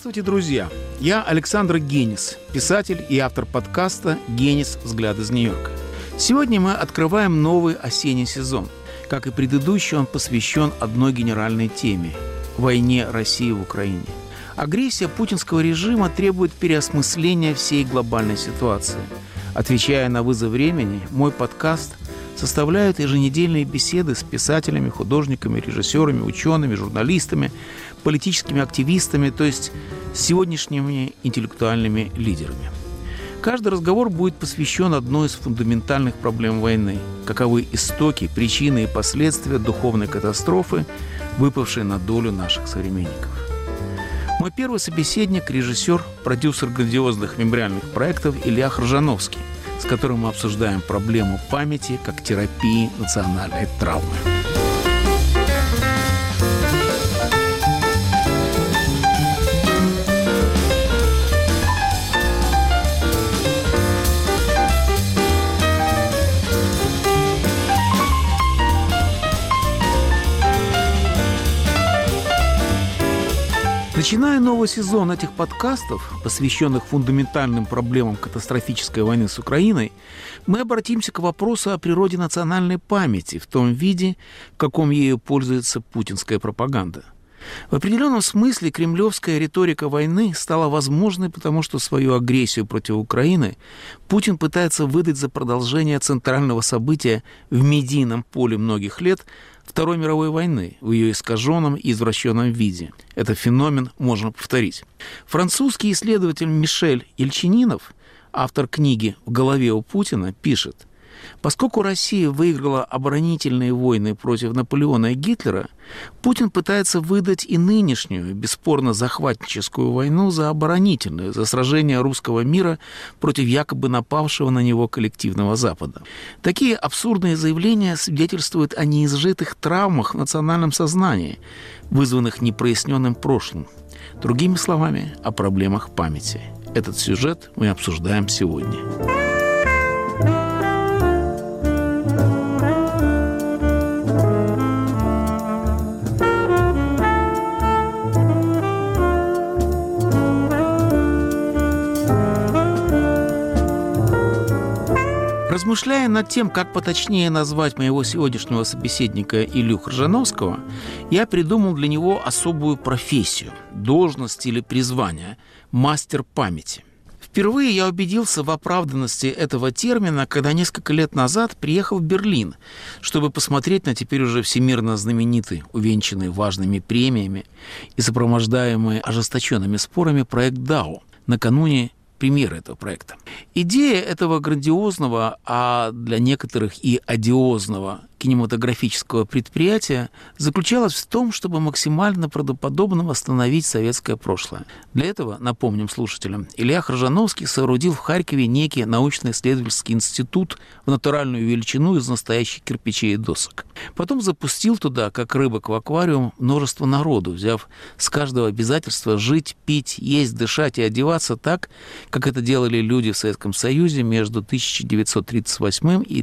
Здравствуйте, друзья! Я Александр Генис, писатель и автор подкаста «Генис. Взгляд из Нью-Йорка». Сегодня мы открываем новый осенний сезон. Как и предыдущий, он посвящен одной генеральной теме – войне России в Украине. Агрессия путинского режима требует переосмысления всей глобальной ситуации. Отвечая на вызов времени, мой подкаст составляют еженедельные беседы с писателями, художниками, режиссерами, учеными, журналистами, политическими активистами, то есть с сегодняшними интеллектуальными лидерами. Каждый разговор будет посвящен одной из фундаментальных проблем войны. Каковы истоки, причины и последствия духовной катастрофы, выпавшей на долю наших современников. Мой первый собеседник – режиссер, продюсер грандиозных мемориальных проектов Илья Хржановский, с которым мы обсуждаем проблему памяти как терапии национальной травмы. Начиная новый сезон этих подкастов, посвященных фундаментальным проблемам катастрофической войны с Украиной, мы обратимся к вопросу о природе национальной памяти в том виде, в каком ею пользуется путинская пропаганда. В определенном смысле кремлевская риторика войны стала возможной, потому что свою агрессию против Украины Путин пытается выдать за продолжение центрального события в медийном поле многих лет Второй мировой войны в ее искаженном и извращенном виде. Этот феномен можно повторить. Французский исследователь Мишель Ельчининов, автор книги «В голове у Путина», пишет: поскольку Россия выиграла оборонительные войны против Наполеона и Гитлера, Путин пытается выдать и нынешнюю, бесспорно захватническую войну за оборонительную, за сражение русского мира против якобы напавшего на него коллективного Запада. Такие абсурдные заявления свидетельствуют о неизжитых травмах в национальном сознании, вызванных непроясненным прошлым. Другими словами, о проблемах памяти. Этот сюжет мы обсуждаем сегодня. Размышляя над тем, как поточнее назвать моего сегодняшнего собеседника Илью Хржановского, я придумал для него особую профессию, должность или призвание – мастер памяти. Впервые я убедился в оправданности этого термина, когда несколько лет назад приехал в Берлин, чтобы посмотреть на теперь уже всемирно знаменитый, увенчанный важными премиями и сопровождаемый ожесточенными спорами проект DAO, накануне премьеры этого проекта. Идея этого грандиозного, а для некоторых и одиозного кинематографического предприятия заключалась в том, чтобы максимально правдоподобно восстановить советское прошлое. Для этого, напомним слушателям, Илья Хржановский соорудил в Харькове некий научно-исследовательский институт в натуральную величину из настоящих кирпичей и досок. Потом запустил туда, как рыбок в аквариум, множество народу, взяв с каждого обязательство жить, пить, есть, дышать и одеваться так, как это делали люди в Советском Союзе между 1938 и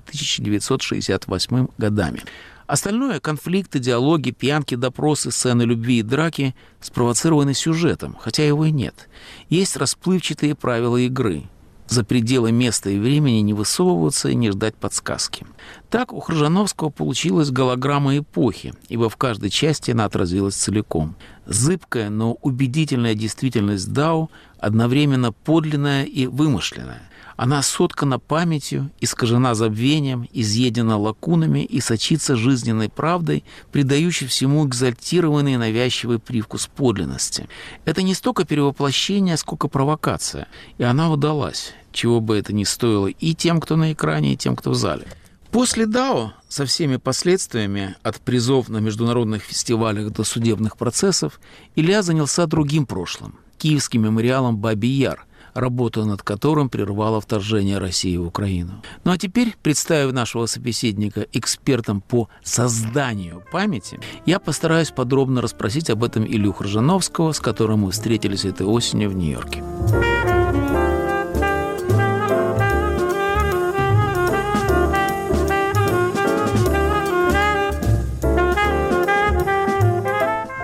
1968 годами. Остальное – конфликты, диалоги, пьянки, допросы, сцены любви и драки – спровоцированы сюжетом, хотя его и нет. Есть расплывчатые правила игры. За пределы места и времени не высовываться и не ждать подсказки. Так у Хржановского получилась голограмма эпохи, ибо в каждой части она отразилась целиком. Зыбкая, но убедительная действительность DAO одновременно подлинная и вымышленная. Она соткана памятью, искажена забвением, изъедена лакунами и сочится жизненной правдой, придающей всему экзальтированный и навязчивый привкус подлинности. Это не столько перевоплощение, сколько провокация. И она удалась, чего бы это ни стоило и тем, кто на экране, и тем, кто в зале. После DAO со всеми последствиями, от призов на международных фестивалях до судебных процессов, Илья занялся другим прошлым – киевским мемориалом Бабий Яр, работа над которым прервала вторжение России в Украину. Ну а теперь, представив нашего собеседника экспертом по созданию памяти, я постараюсь подробно расспросить об этом Илью Хржановского, с которым мы встретились этой осенью в Нью-Йорке.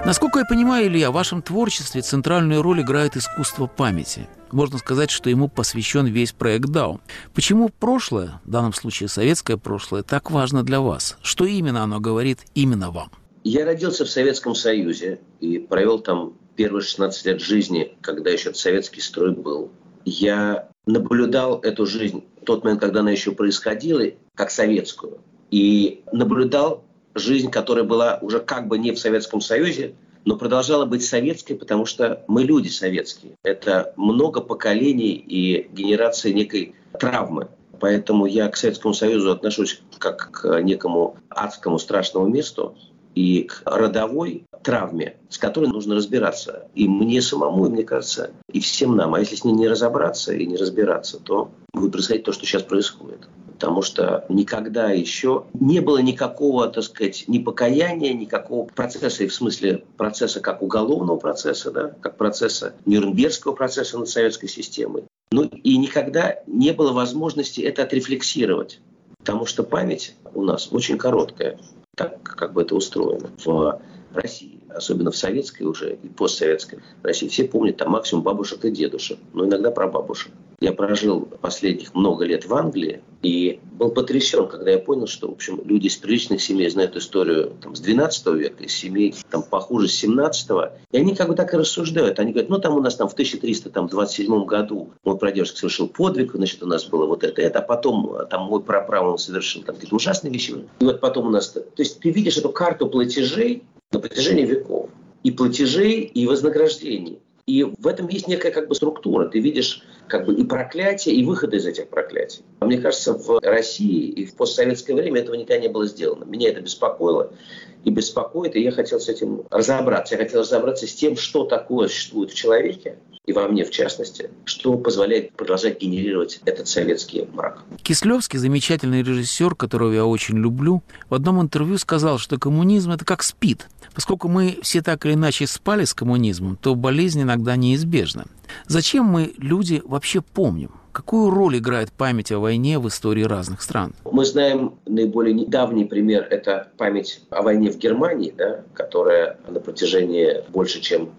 Насколько я понимаю, Илья, в вашем творчестве центральную роль играет искусство памяти. Можно сказать, что ему посвящен весь проект DAO. Почему прошлое, в данном случае советское прошлое, так важно для вас? Что именно оно говорит именно вам? Я родился в Советском Союзе и провел там первые 16 лет жизни, когда еще советский строй был. Я наблюдал эту жизнь в тот момент, когда она еще происходила, как советскую. И наблюдал жизнь, которая была уже как бы не в Советском Союзе, но продолжала быть советской, потому что мы люди советские. Это много поколений и генерация некой травмы. Поэтому я к Советскому Союзу отношусь как к некому адскому страшному месту и к родовой травме, с которой нужно разбираться. И мне самому, и мне кажется, и всем нам. А если с ней не разобраться и не разбираться, то будет происходить то, что сейчас происходит. Потому что никогда еще не было никакого, так сказать, ни покаяния, никакого процесса, и в смысле процесса как уголовного процесса, да, как процесса Нюрнбергского процесса над советской системой. Ну и никогда не было возможности это отрефлексировать. Потому что память у нас очень короткая, так как бы это устроено в России, особенно в советской уже и постсоветской России. Все помнят там максимум бабушек и дедушек, но иногда прабабушек. Я прожил последних много лет в Англии и был потрясен, когда я понял, что, в общем, люди из приличных семей знают историю там, с 12 века, из семей там, похуже с 17-го. И они как бы так и рассуждают. Они говорят, ну там у нас там в 1327 году мой прадедушка совершил подвиг, значит, у нас было вот это, а потом там мой праправнук совершил там какие-то ужасные вещи. И вот потом у нас... То есть ты видишь эту карту платежей на протяжении веков. И платежей, и вознаграждений. И в этом есть некая как бы структура. Ты видишь как бы и проклятия, и выходы из этих проклятий. Мне кажется, в России и в постсоветское время этого никогда не было сделано. Меня это беспокоило и беспокоит, и я хотел с этим разобраться. Я хотел разобраться с тем, что такое существует в человеке, и во мне в частности, что позволяет продолжать генерировать этот советский мрак. Кислевский, замечательный режиссер, которого я очень люблю, в одном интервью сказал, что коммунизм – это как СПИД. Поскольку мы все так или иначе спали с коммунизмом, то болезнь иногда неизбежна. Зачем мы, люди, вообще помним? Какую роль играет память о войне в истории разных стран? Мы знаем наиболее недавний пример – это память о войне в Германии, да, которая на протяжении больше чем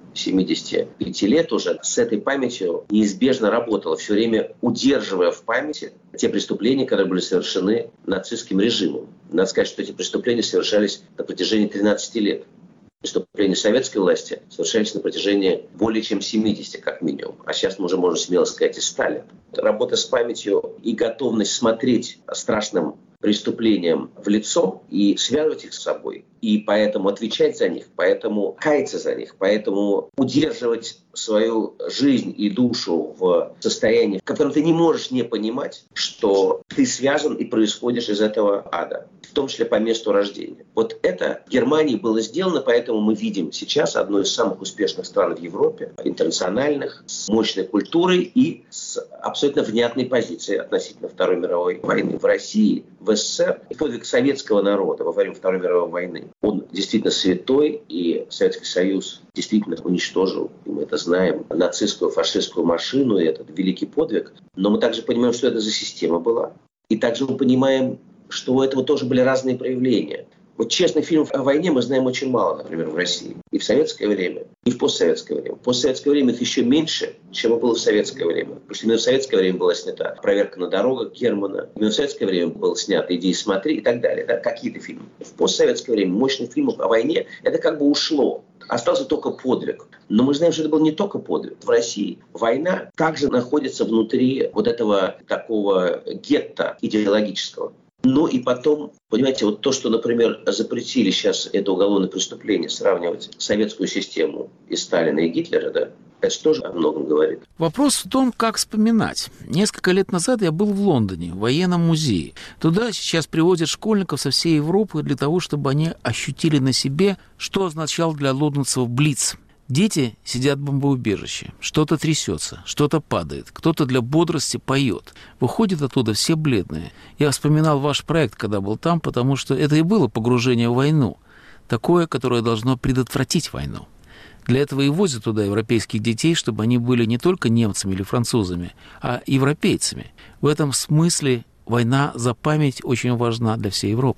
75 лет уже с этой памятью неизбежно работала, все время удерживая в памяти те преступления, которые были совершены нацистским режимом. Надо сказать, что эти преступления совершались на протяжении 13 лет. Преступления советской власти совершались на протяжении более чем 70, как минимум. А сейчас мы уже можем смело сказать и Сталин. Работа с памятью и готовность смотреть страшным преступлениям в лицо и связывать их с собой. И поэтому отвечать за них, поэтому каяться за них, поэтому удерживать свою жизнь и душу в состоянии, в котором ты не можешь не понимать, что ты связан и происходишь из этого ада, в том числе по месту рождения. Вот это в Германии было сделано, поэтому мы видим сейчас одну из самых успешных стран в Европе, интернациональных, с мощной культурой и с абсолютно внятной позицией относительно Второй мировой войны. В России, в СССР подвиг советского народа во время Второй мировой войны, он действительно святой, и Советский Союз действительно уничтожил, и мы это знаем, нацистскую, фашистскую машину, и этот великий подвиг. Но мы также понимаем, что это за система была. И также мы понимаем, что у этого тоже были разные проявления. Вот честных фильмов о войне мы знаем очень мало, например, в России. И в советское время, и в постсоветское время. В постсоветское время их еще меньше, чем было в советское время. Потому что именно в советское время была снята «Проверка на дорогах» Германа. Именно в советское время был снят «Иди и смотри» и так далее. Да? Какие-то фильмы. В постсоветское время мощных фильмов о войне это как бы ушло. Остался только подвиг. Но мы знаем, что это был не только подвиг. В России война также находится внутри вот этого такого гетто идеологического. Ну и потом, понимаете, вот то, что, например, запретили сейчас это уголовное преступление, сравнивать советскую систему и Сталина, и Гитлера, да, это же тоже о многом говорит. Вопрос в том, как вспоминать. Несколько лет назад я был в Лондоне, в военном музее. Туда сейчас привозят школьников со всей Европы для того, чтобы они ощутили на себе, что означал для лондонцев Блиц. Дети сидят в бомбоубежище, что-то трясется, что-то падает, кто-то для бодрости поет. Выходят оттуда все бледные. Я вспоминал ваш проект, когда был там, потому что это и было погружение в войну. Такое, которое должно предотвратить войну. Для этого и возят туда европейских детей, чтобы они были не только немцами или французами, а европейцами. В этом смысле война за память очень важна для всей Европы.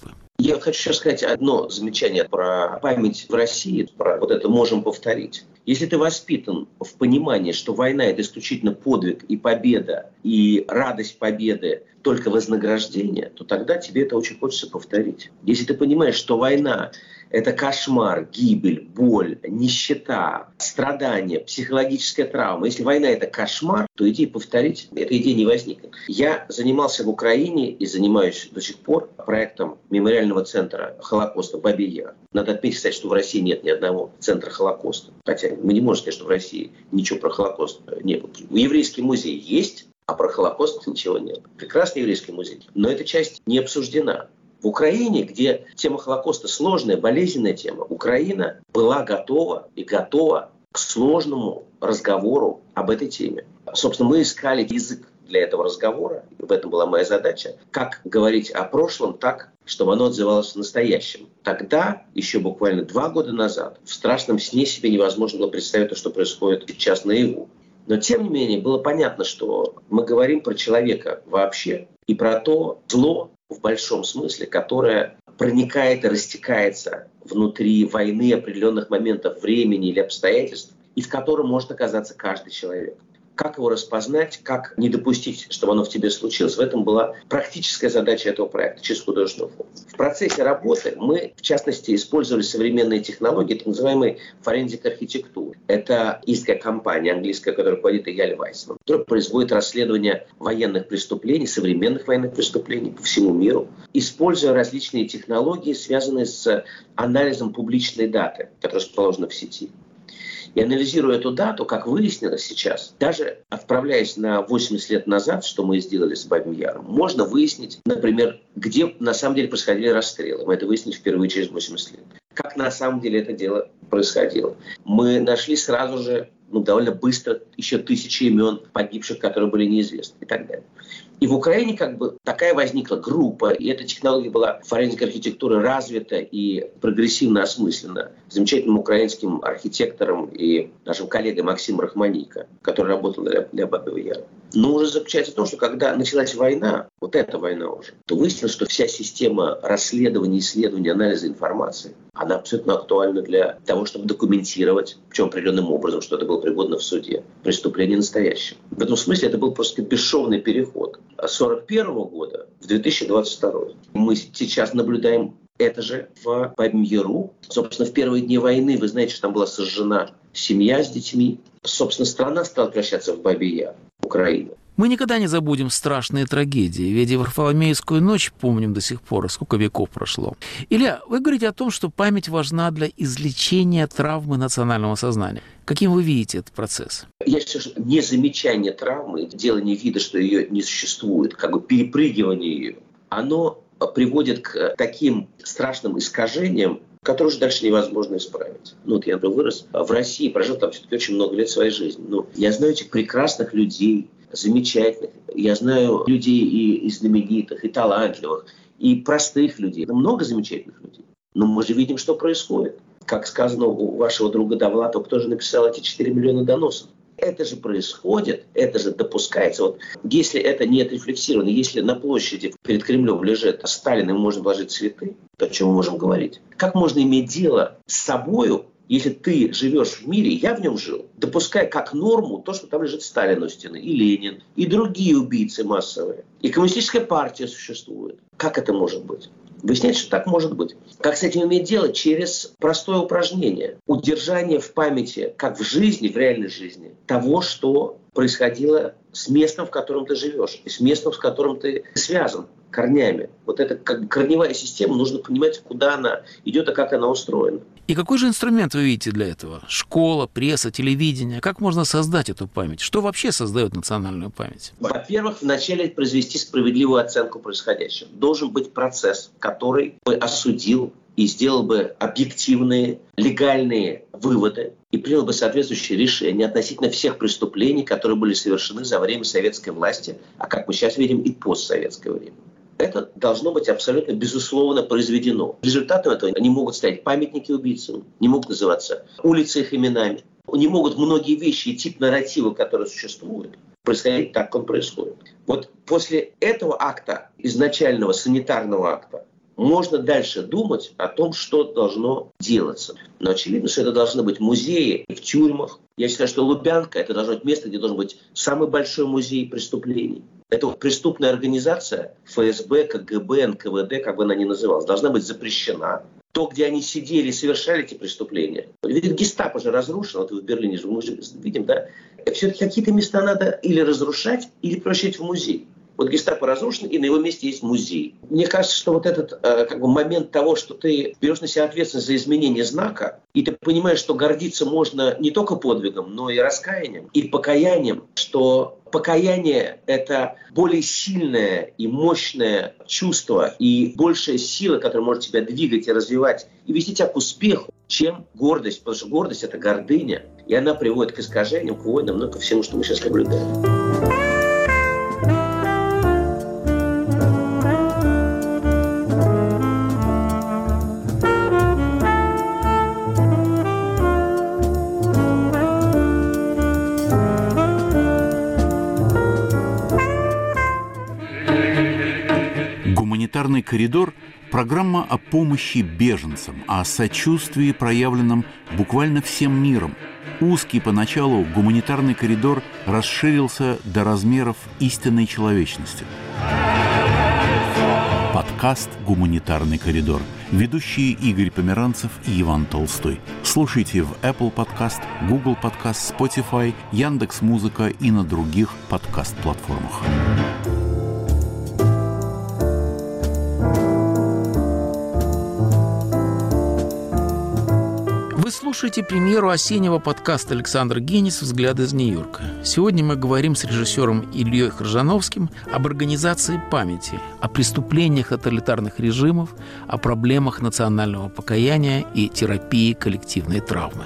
Я хочу сейчас сказать одно замечание про память в России, про вот это «можем повторить». Если ты воспитан в понимании, что война – это исключительно подвиг и победа, и радость победы только вознаграждение, то тогда тебе это очень хочется повторить. Если ты понимаешь, что война – это кошмар, гибель, боль, нищета, страдания, психологическая травма. Если война – это кошмар, то идея повторить, эта идея не возникнет. Я занимался в Украине и занимаюсь до сих пор проектом мемориального центра Холокоста «Бабий Яр». Надо отметить, кстати, что в России нет ни одного центра Холокоста. Хотя мы не можем сказать, что в России ничего про Холокост не было. Еврейский музей есть, а про Холокост ничего нет. Прекрасный еврейский музей. Но эта часть не обсуждена. В Украине, где тема Холокоста сложная, болезненная тема, Украина была готова к сложному разговору об этой теме. Собственно, мы искали язык для этого разговора. В этом была моя задача. Как говорить о прошлом так, чтобы оно отзывалось в настоящем. Тогда, еще буквально 2 года назад, в страшном сне себе невозможно было представить то, что происходит сейчас наяву. Но, тем не менее, было понятно, что мы говорим про человека вообще и про то зло, в большом смысле, которое проникает и растекается внутри войны определенных моментов времени или обстоятельств, и в котором может оказаться каждый человек. Как его распознать, как не допустить, чтобы оно в тебе случилось. В этом была практическая задача этого проекта через художественную форму. В процессе работы мы, в частности, использовали современные технологии, так называемой форензик архитектуры. Это истская компания английская, которая руководит Эяль Вайсман, которая производит расследование военных преступлений, современных военных преступлений по всему миру, используя различные технологии, связанные с анализом публичной даты, которая расположена в сети. И анализируя эту дату, как выяснилось сейчас, даже отправляясь на 80 лет назад, что мы сделали с Бабьим Яром, можно выяснить, например, где на самом деле происходили расстрелы. Мы это выяснили впервые через 80 лет. Как на самом деле это дело происходило. Мы нашли сразу же, довольно быстро, еще 1000 имен погибших, которые были неизвестны и так далее. И в Украине такая возникла группа, и эта технология была форензик архитектуры развита и прогрессивно осмыслена замечательным украинским архитектором и нашим коллегой Максимом Рахманейко, который работал для Бабьего Яра. Но уже заключается в том, что когда началась война, вот эта война уже, то выяснилось, что вся система расследования, исследования, анализа информации, она абсолютно актуальна для того, чтобы документировать, причем определенным образом, что это было пригодно в суде, преступление настоящее. В этом смысле это был просто бесшовный переход с 1941 года в 2022. Мы сейчас наблюдаем это же в Бабьем Яру. Собственно, в первые дни войны, вы знаете, что там была сожжена семья с детьми. Собственно, страна стала превращаться в Бабий Яр, Украина. Мы никогда не забудем страшные трагедии, ведь и Варфоломеевскую ночь помним до сих пор, сколько веков прошло. Илья, вы говорите о том, что память важна для излечения травмы национального сознания. Каким вы видите этот процесс? Я считаю, что незамечание травмы, делание вида, что ее не существует, перепрыгивание ее, оно приводит к таким страшным искажениям, которые уже дальше невозможно исправить. Я, например, вырос в России, прожил там все-таки очень много лет своей жизни. Я знаю этих прекрасных людей, замечательных. Я знаю людей и знаменитых, и талантливых, и простых людей. Много замечательных людей. Но мы же видим, что происходит. Как сказано у вашего друга Довлатова, кто же написал эти 4 миллиона доносов? Это же происходит, это же допускается. Если это не отрефлексировано, если на площади перед Кремлем лежит Сталин, и можно положить цветы, то о чем мы можем говорить? Как можно иметь дело с собою, если ты живешь в мире, я в нем жил, допуская как норму то, что там лежит Сталин у стены, и Ленин, и другие убийцы массовые, и коммунистическая партия существует. Как это может быть? Выясняется, что так может быть. Как с этим иметь дело? Через простое упражнение. Удержание в памяти, как в жизни, в реальной жизни, того, что происходило с местом, в котором ты живешь, и с местом, с которым ты связан корнями. Вот эта корневая система, нужно понимать, куда она идет и как она устроена. И какой же инструмент вы видите для этого? Школа, пресса, телевидение? Как можно создать эту память? Что вообще создает национальную память? Во-первых, вначале произвести справедливую оценку происходящего. Должен быть процесс, который бы осудил и сделал бы объективные, легальные выводы и принял бы соответствующие решения относительно всех преступлений, которые были совершены за время советской власти, а как мы сейчас видим, и постсоветское время. Это должно быть абсолютно безусловно произведено. Результатом этого не могут стать памятники убийцам, не могут называться улицы их именами, не могут многие вещи и тип нарратива, которые существуют, происходить так, как он происходит. Вот после этого акта, изначального санитарного акта, можно дальше думать о том, что должно делаться. Но очевидно, что это должны быть музеи в тюрьмах. Я считаю, что Лубянка – это должно быть место, где должен быть самый большой музей преступлений. Это преступная организация ФСБ, КГБ, НКВД, как бы она ни называлась, должна быть запрещена. То, где они сидели и совершали эти преступления. Ведь гестапо же разрушено, вот в Берлине же мы же видим, да? Все-таки какие-то места надо или разрушать, или превращать в музей. Вот гестапо разрушено, и на его месте есть музей. Мне кажется, что вот этот момент того, что ты берешь на себя ответственность за изменение знака, и ты понимаешь, что гордиться можно не только подвигом, но и раскаянием, и покаянием, что покаяние – это более сильное и мощное чувство, и большая сила, которая может тебя двигать и развивать, и вести тебя к успеху, чем гордость. Потому что гордость – это гордыня, и она приводит к искажениям, к войнам, но ко всему, что мы сейчас наблюдаем. «Гуманитарный коридор» – программа о помощи беженцам, о сочувствии, проявленном буквально всем миром. Узкий поначалу гуманитарный коридор расширился до размеров истинной человечности. Подкаст «Гуманитарный коридор». Ведущие Игорь Померанцев и Иван Толстой. Слушайте в Apple Podcast, Google Podcast, Spotify, Яндекс.Музыка и на других подкаст-платформах. Вы слушаете премьеру осеннего подкаста Александра Генис «Взгляды из Нью-Йорка». Сегодня мы говорим с режиссером Ильей Хржановским об организации памяти, о преступлениях тоталитарных режимов, о проблемах национального покаяния и терапии коллективной травмы.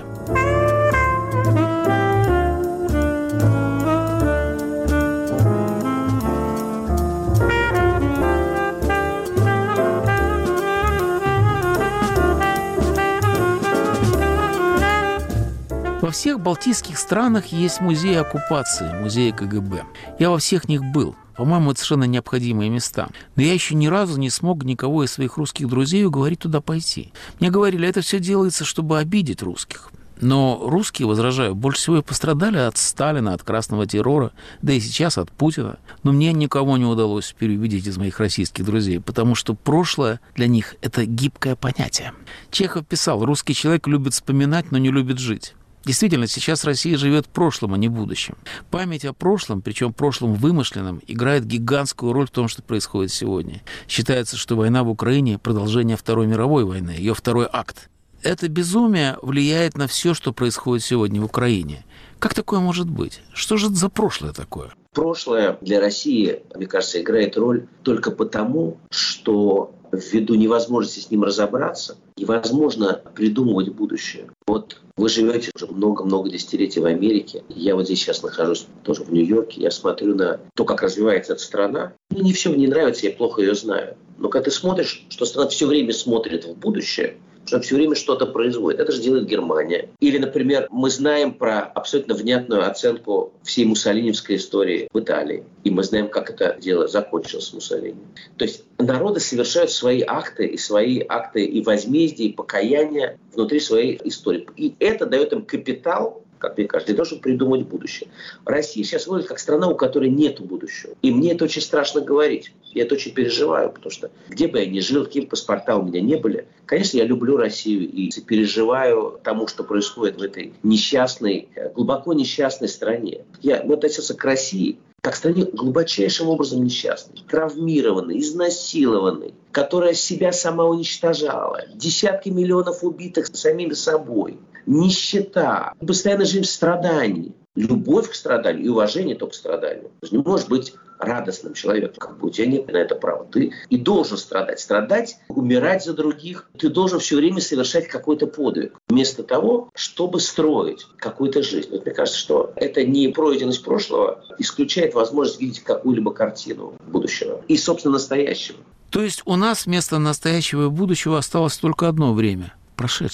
Во всех балтийских странах есть музеи оккупации, музеи КГБ. Я во всех них был. По-моему, это совершенно необходимые места. Но я еще ни разу не смог никого из своих русских друзей уговорить туда пойти. Мне говорили, это все делается, чтобы обидеть русских. Но русские, возражаю, больше всего и пострадали от Сталина, от красного террора, да и сейчас от Путина. Но мне никого не удалось переубедить из моих российских друзей, потому что прошлое для них – это гибкое понятие. Чехов писал, русский человек любит вспоминать, но не любит жить. Действительно, сейчас Россия живет прошлым, а не будущим. Память о прошлом, причем прошлом вымышленном, играет гигантскую роль в том, что происходит сегодня. Считается, что война в Украине – продолжение Второй мировой войны, ее второй акт. Это безумие влияет на все, что происходит сегодня в Украине. Как такое может быть? Что же это за прошлое такое? Прошлое для России, мне кажется, играет роль только потому, что ввиду невозможности с ним разобраться, невозможно придумывать будущее. Вот вы живете уже много-много десятилетий в Америке. Я вот здесь сейчас нахожусь тоже в Нью-Йорке. Я смотрю на то, как развивается эта страна. Мне не все мне нравится, я плохо ее знаю. Но когда ты смотришь, что страна все время смотрит в будущее, что все время что-то производит. Это же делает Германия. Или, например, мы знаем про абсолютно внятную оценку всей муссолиневской истории в Италии. И мы знаем, как это дело закончилось с Муссолини. То есть народы совершают свои акты и возмездия, и покаяния внутри своей истории. И это дает им капитал, как мне кажется, для того, чтобы придумать будущее. Россия сейчас выглядит как страна, у которой нет будущего. И мне это очень страшно говорить. Я это очень переживаю, потому что где бы я ни жил, какие бы паспорта у меня не были, конечно, я люблю Россию и переживаю тому, что происходит в этой несчастной, глубоко несчастной стране. Я относился к России как к стране глубочайшим образом несчастной, травмированной, изнасилованной, которая себя сама уничтожала, десятки миллионов убитых самими собой, нищета, постоянная жизнь в страдании, любовь к страданию и уважение только к страданию. Ты же не можешь быть радостным человеком, как бы у тебя нет на это права. Ты и должен страдать, умирать за других. Ты должен все время совершать какой-то подвиг, вместо того, чтобы строить какую-то жизнь. Вот мне кажется, что эта непройденность прошлого исключает возможность видеть какую-либо картину будущего и, собственно, настоящего. То есть у нас вместо настоящего и будущего осталось только одно время – прошедшее.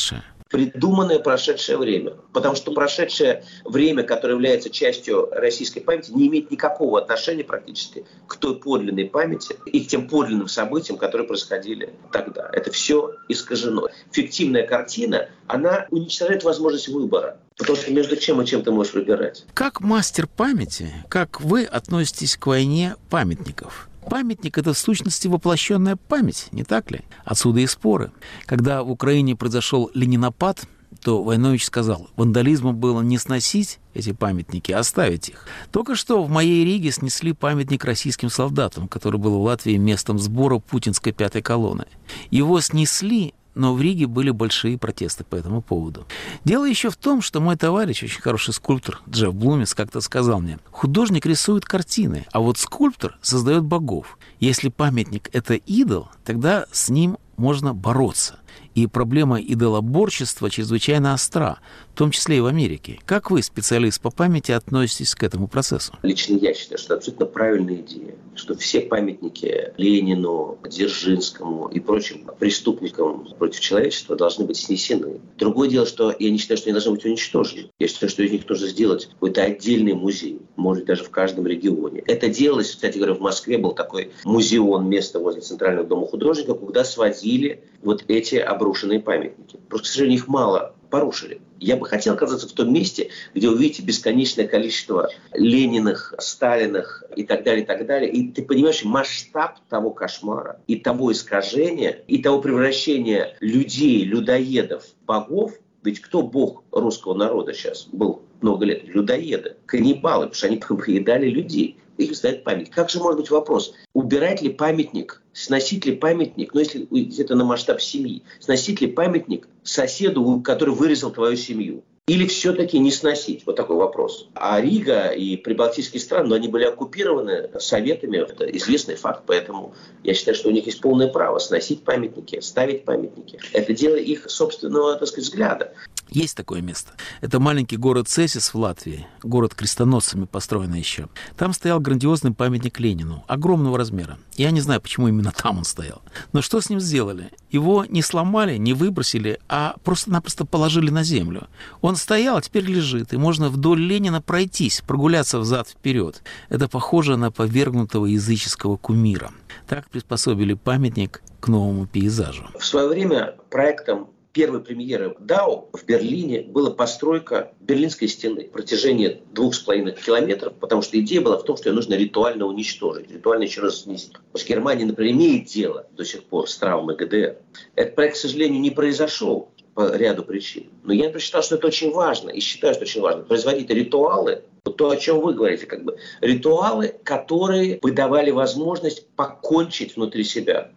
придуманное прошедшее время. Потому что прошедшее время, которое является частью российской памяти, не имеет никакого отношения практически к той подлинной памяти и к тем подлинным событиям, которые происходили тогда. Это все искажено. Фиктивная картина, она уничтожает возможность выбора. Потому что между чем и чем ты можешь выбирать. Как мастер памяти, как вы относитесь к войне памятников? Памятник – это в сущности воплощенная память, не так ли? Отсюда и споры. Когда в Украине произошел ленинопад, то Войнович сказал, вандализмом было не сносить эти памятники, а оставить их. Только что в моей Риге снесли памятник российским солдатам, который был в Латвии местом сбора путинской пятой колонны. Его снесли, но в Риге были большие протесты по этому поводу. Дело еще в том, что мой товарищ, очень хороший скульптор Джефф Блумис, как-то сказал мне, художник рисует картины, а вот скульптор создает богов. Если памятник – это идол, тогда с ним можно бороться. И проблема идолоборчества чрезвычайно остра, в том числе и в Америке. Как вы, специалист по памяти, относитесь к этому процессу? Лично я считаю, что это абсолютно правильная идея, что все памятники Ленину, Дзержинскому и прочим преступникам против человечества должны быть снесены. Другое дело, что я не считаю, что они должны быть уничтожены. Я считаю, что из них нужно сделать какой-то отдельный музей, может быть, даже в каждом регионе. Это делалось, кстати говоря, в Москве был такой музеон, место возле Центрального дома художников, куда сводили вот эти обрушенные памятники. Просто, к сожалению, их мало порушили. Я бы хотел оказаться в том месте, где вы видите бесконечное количество Лениных, Сталиных и так далее, и так далее. И ты понимаешь масштаб того кошмара, и того искажения, и того превращения людей, людоедов, богов. Ведь кто бог русского народа сейчас был много лет? Людоеды, каннибалы, потому что они поедали людей. Их ставят памятник. Как же может быть вопрос, убирать ли памятник, сносить ли памятник, ну если это на масштаб семьи, сносить ли памятник соседу, который вырезал твою семью? Или все-таки не сносить? Вот такой вопрос. А Рига и прибалтийские страны, они были оккупированы советами, это известный факт, поэтому я считаю, что у них есть полное право сносить памятники, ставить памятники. Это дело их собственного, так сказать, взгляда. Есть такое место. Это маленький город Цесис в Латвии, город крестоносцами построенный еще. Там стоял грандиозный памятник Ленину, огромного размера. Я не знаю, почему именно там он стоял. Но что с ним сделали? Его не сломали, не выбросили, а просто-напросто положили на землю. Он стоял, а теперь лежит, и можно вдоль Ленина пройтись, прогуляться взад-вперед. Это похоже на повергнутого языческого кумира. Так приспособили памятник к новому пейзажу. В свое время проектом первой премьеры Дау в Берлине была постройка Берлинской стены в протяжении 2,5 километров, потому что идея была в том, что ее нужно ритуально уничтожить, ритуально еще раз снести. Потому что Германия, например, имеет дело до сих пор с травмой ГДР. Этот проект, к сожалению, не произошел по ряду причин. Но я посчитал, что это очень важно, и считаю, что очень важно производить ритуалы, то, о чем вы говорите, ритуалы, которые бы давали возможность покончить внутри себя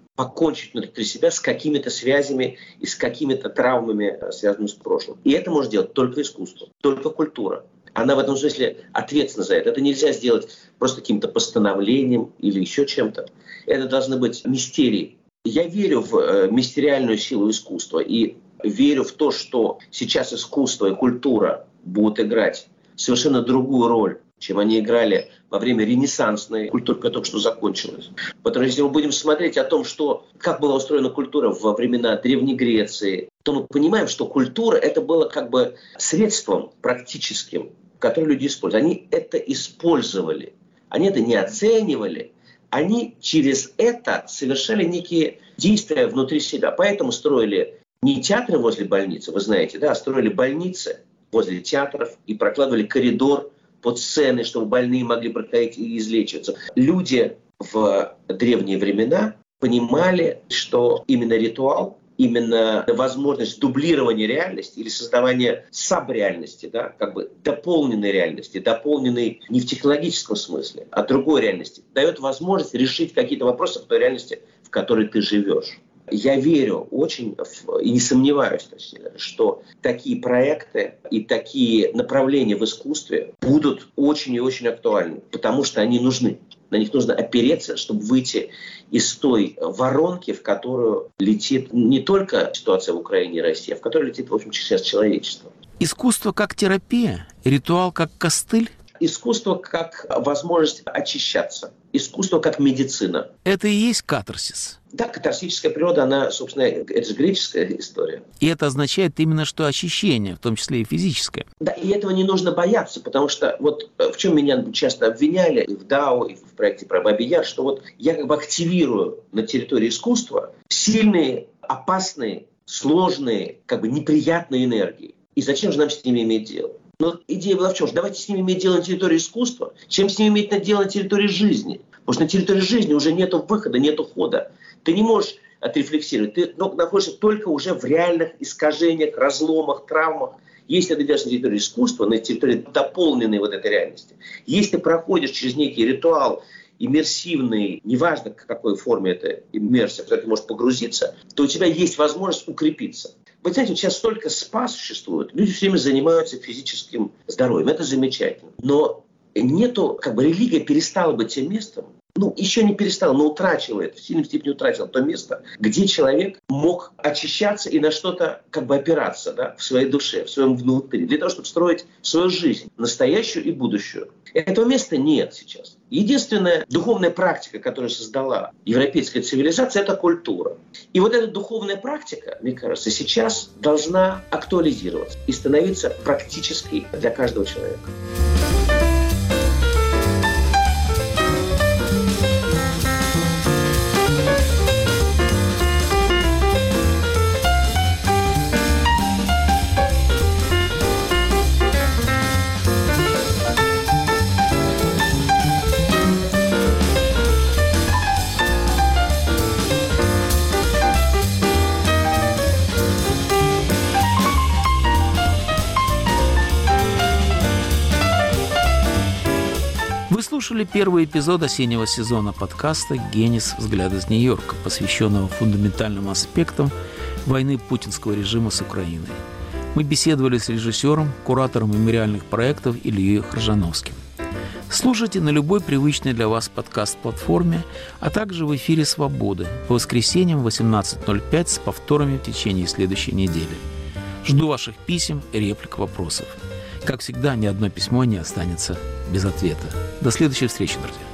с какими-то связями и с какими-то травмами, связанными с прошлым. И это может делать только искусство, только культура. Она в этом смысле ответственна за это. Это нельзя сделать просто каким-то постановлением или еще чем-то. Это должны быть мистерии. Я верю в мистериальную силу искусства и верю в то, что сейчас искусство и культура будут играть совершенно другую роль, чем они играли во время ренессансной культуры, которая только что закончилась. Потому что если мы будем смотреть о том, как была устроена культура во времена Древней Греции, то мы понимаем, что культура это было средством практическим, которое люди использовали. Они это использовали, они это не оценивали, они через это совершали некие действия внутри себя. Поэтому строили не театры возле больницы, вы знаете, а строили больницы возле театров и прокладывали коридор под сцены, чтобы больные могли проходить и излечиваться. Люди в древние времена понимали, что именно ритуал, именно возможность дублирования реальности или создавания сабреальности, дополненной реальности, дополненной не в технологическом смысле, а другой реальности, дает возможность решить какие-то вопросы в той реальности, в которой ты живешь. Я верю очень и не сомневаюсь, что такие проекты и такие направления в искусстве будут очень и очень актуальны, потому что они нужны. На них нужно опереться, чтобы выйти из той воронки, в которую летит не только ситуация в Украине и России, а в которую летит, в общем, сейчас человечество. Искусство как терапия, ритуал как костыль? искусство как возможность очищаться, искусство как медицина. Это и есть катарсис. Да, катарсическая природа, она, собственно, это же греческая история. И это означает именно, что очищение, в том числе и физическое. Да, и этого не нужно бояться, потому что вот в чем меня часто обвиняли и в ДАО, и в проекте про Бабий Яр, что вот я как бы активирую на территории искусства сильные, опасные, сложные, как бы неприятные энергии. И зачем же нам с ними иметь дело? Но идея была в чем? Давайте с ними иметь дело на территории искусства, чем с ними иметь дело на территории жизни. Потому что на территории жизни уже нет выхода, нет хода. Ты не можешь отрефлексировать. Ты находишься только уже в реальных искажениях, разломах, травмах. Если ты идешь на территорию искусства, на территории дополненной вот этой реальности, если ты проходишь через некий ритуал иммерсивный, неважно, в какой форме это иммерсия, куда ты можешь погрузиться, то у тебя есть возможность укрепиться. Вы знаете, сейчас столько СПА существует, люди все время занимаются физическим здоровьем, это замечательно. Но нету, как бы религия перестала быть тем местом, еще не перестала, но утратила это, в сильной степени утратила то место, где человек мог очищаться и на что-то как бы опираться, да, в своей душе, в своем внутри, для того, чтобы строить свою жизнь, настоящую и будущую. Этого места нет сейчас. Единственная духовная практика, которую создала европейская цивилизация, это культура. И вот эта духовная практика, мне кажется, сейчас должна актуализироваться и становиться практической для каждого человека. Слушали первый эпизод осеннего сезона подкаста «Генис. Взгляд из Нью-Йорка», посвященного фундаментальным аспектам войны путинского режима с Украиной. Мы беседовали с режиссером, куратором мемориальных проектов Ильей Хржановским. Слушайте на любой привычной для вас подкаст-платформе, а также в эфире «Свободы» по воскресеньям в 18:05 с повторами в течение следующей недели. Жду ваших писем, реплик, вопросов. Как всегда, ни одно письмо не останется без ответа. До следующей встречи, друзья.